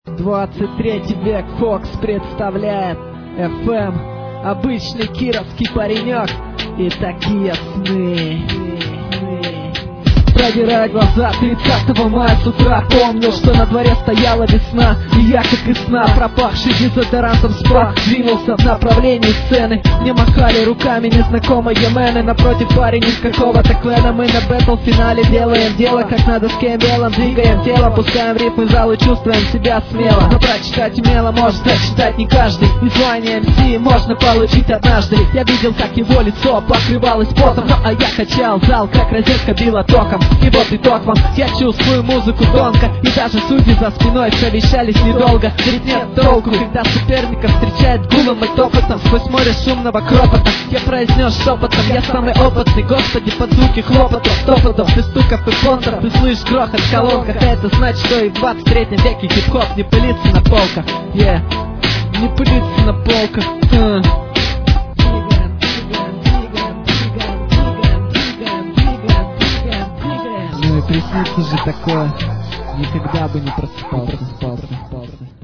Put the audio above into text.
23 век Фокс представляет FM, обычный кировский паренек и такие сны. Продирая глаза 30 мая с утра, помнил, что на дворе стояла весна, и я, как из сна, пропахший дезодорантом спа, двинулся в направлении сцены. Мне махали руками незнакомые мены, напротив парень из какого-то клена. Мы на бэтл-финале делаем дело, как на доске белом, двигаем тело, пускаем ритмы зал и чувствуем себя смело. Но прочитать умело может зачитать не каждый, и звание MC можно получить однажды. Я видел, как его лицо покрывалось потом, а я качал зал, как розетка била током. И вот итог вам, я чувствую музыку тонко, и даже судьи за спиной совещались недолго. Ведь нет толку, когда соперников встречает гулом и топотом. Сквозь море шумного кропота я произнес шепотом: я самый опытный, господи, под звуки хлопотов, топотов и стуков и понтов. Ты слышишь грохот в колонках, а это значит, что и в 23 веке хип-хоп не пылится на полках. Не пылится на полках. Ну и приснится же такое, никогда бы не просыпался.